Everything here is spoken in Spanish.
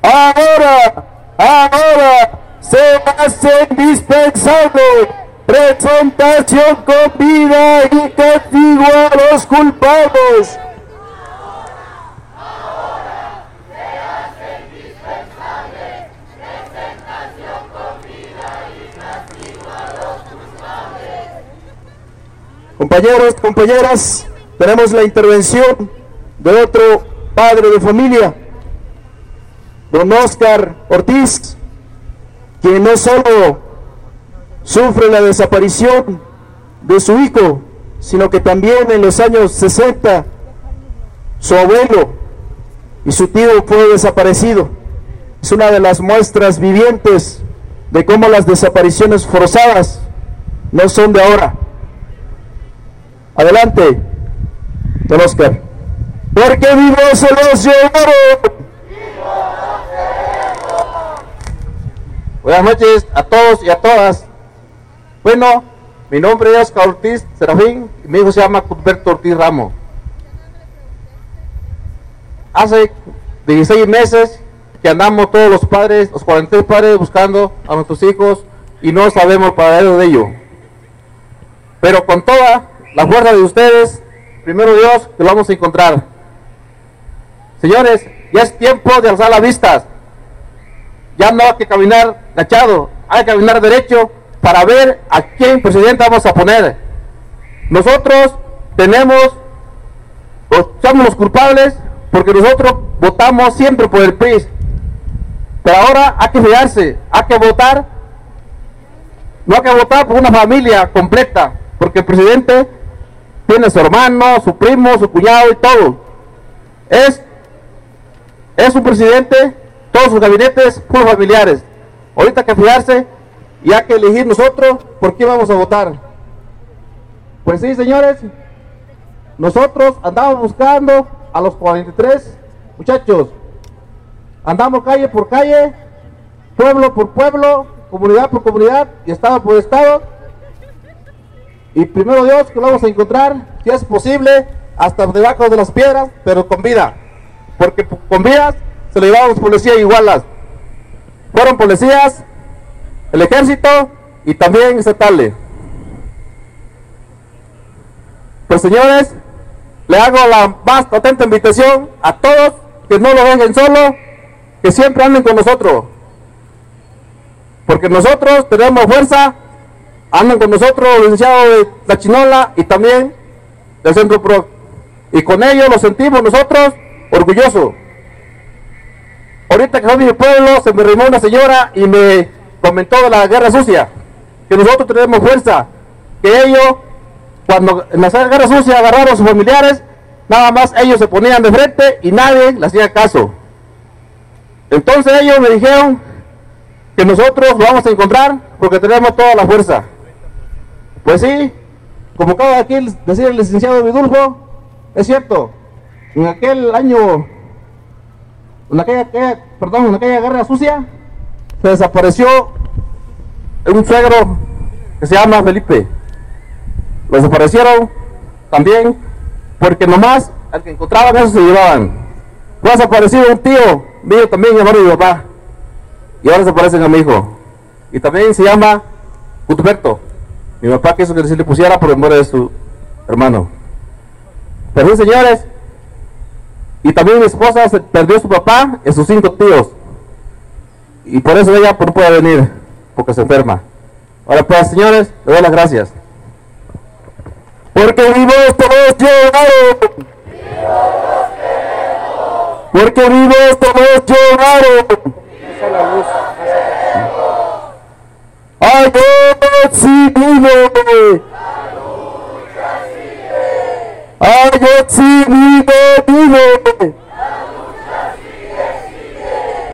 Ahora se hace indispensable presentación con vida y castigo a los culpables. Compañeros, compañeras, tenemos la intervención de otro padre de familia, don Óscar Ortiz, quien no solo sufre la desaparición de su hijo, sino que también en los años 60 su abuelo y su tío fue desaparecido. Es una de las muestras vivientes de cómo las desapariciones forzadas no son de ahora. Adelante, don Óscar. Porque vivos se los llevaron. Buenas noches a todos y a todas. Bueno, mi nombre es Óscar Ortiz Serafín y mi hijo se llama Cuthberto Ortiz Ramos. Hace 16 meses que andamos todos los padres, los 43 padres, buscando a nuestros hijos y no sabemos el paradero de ellos. Pero con toda la fuerza de ustedes, primero Dios, que lo vamos a encontrar. Señores, ya es tiempo de alzar las vistas. Ya no hay que caminar agachado, hay que caminar derecho para ver a quién presidente vamos a poner. Nosotros somos los culpables porque nosotros votamos siempre por el PRI. Pero ahora hay que fijarse, hay que votar, no hay que votar por una familia completa, porque el presidente tiene su hermano, su primo, su cuñado y todo. Es un presidente, todos sus gabinetes, puros familiares. Ahorita hay que fijarse y hay que elegir nosotros por quién vamos a votar. Pues sí, señores, nosotros andamos buscando a los 43 muchachos. Andamos calle por calle, pueblo por pueblo, comunidad por comunidad y estado por estado. Y primero Dios que lo vamos a encontrar, si es posible, hasta debajo de las piedras, pero con vida. Porque con vidas se le llevaron los policías igualas. Fueron policías, el ejército y también estatales. Pues señores, le hago la más atenta invitación a todos que no lo dejen solo, que siempre anden con nosotros. Porque nosotros tenemos fuerza. Andan con nosotros los licenciados de La Chinola y también del Centro PRO. Y con ellos nos sentimos nosotros orgullosos. Ahorita que soy de mi pueblo, se me arrimó una señora y me comentó de la guerra sucia. Que nosotros tenemos fuerza. Que ellos, cuando en la guerra sucia agarraron a sus familiares, nada más ellos se ponían de frente y nadie les hacía caso. Entonces ellos me dijeron que nosotros lo vamos a encontrar porque tenemos toda la fuerza. Pues sí, como acaba de aquí decir el licenciado Vidulfo, es cierto, en aquel año, en aquella guerra sucia, se desapareció un suegro que se llama Felipe. Lo desaparecieron también porque nomás al que encontraban eso se llevaban. Fue desaparecido un tío mío también, hermano de mi papá, y ahora desaparecen a mi hijo. Y también se llama Cuthberto. Mi papá quiso que se le pusiera por el muere de su hermano. Pero sí, señores, y también mi esposa se perdió a su papá y a sus 5 tíos. Y por eso ella no puede venir, porque se enferma. Ahora pues, señores, le doy las gracias. Porque vivos todos llegaron. Porque vivos todos llegaron. Ayotzi vive, vive.